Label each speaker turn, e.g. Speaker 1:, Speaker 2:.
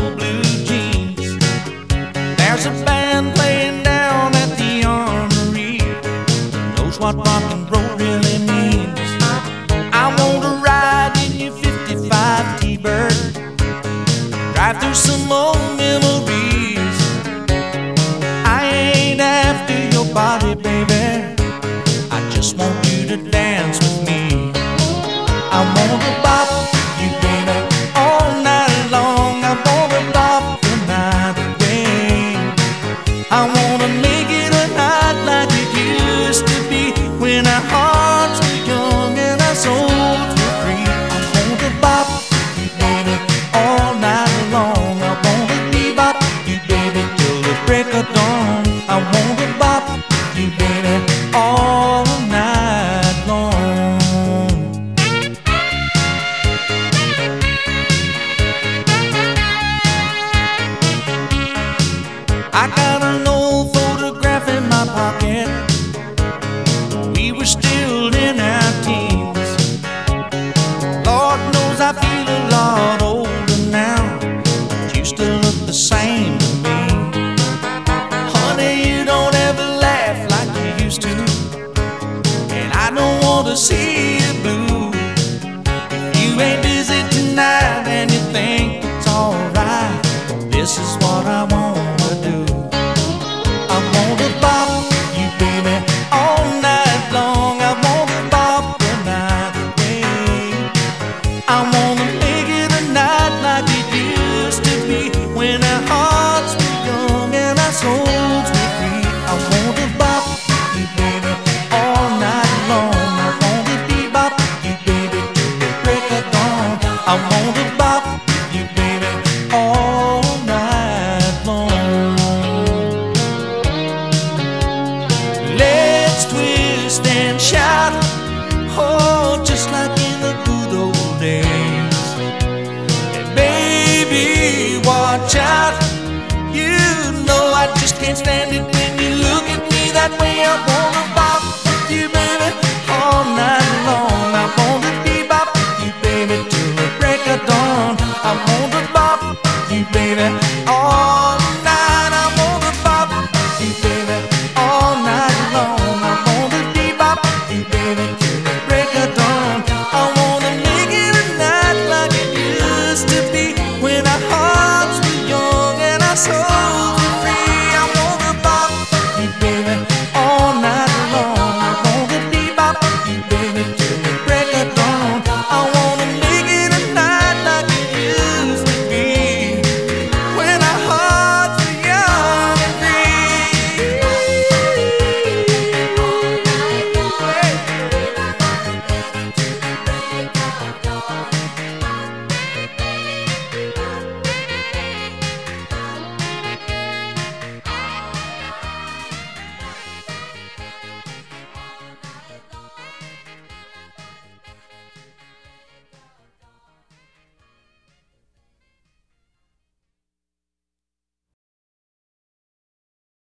Speaker 1: old blue jeans. There's a band playing down at the Armory, knows what rock and roll really means. I want to ride in your 55 T-Bird, drive through some old memories. I ain't after your body, baby, I just want you to dance with me. I want to bop you, baby, all night long. I want to bop the night away. I want to make it a night like it used to be, when our hearts were young and our souls were free. I want to bop you, baby, all night long. I want to bebop you, baby, till the break of dawn. I want to bop you, baby, all night long. I got an old photograph in my pocket. We were still in our teens. Lord knows I feel a lot older now, but you still look the same to me. Honey, you don't ever laugh like you used to, and I don't want to see you blue. If you ain't busy tonight and you think it's alright, this is what I want to do. I want to bop you, baby, all night long. I want to bop the night away. I want to make it a night like it used to be, when our hearts were young and our souls were free. I want to bop you, baby, all night long. I want to bebop you, baby, till the break of dawn. I want to bop you, baby, all night long. Let's twist and shout, oh, just like in the good old days. And baby, watch out, you know I just can't stand it when you look at me that way. I wanna bop with you, baby, all night long. I wanna bebop you, baby, till the break of dawn. I wanna bop you, baby, all